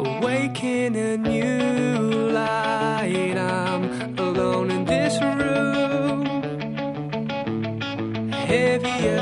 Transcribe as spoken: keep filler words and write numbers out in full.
awake in a new light. I'm alone in this room, heavy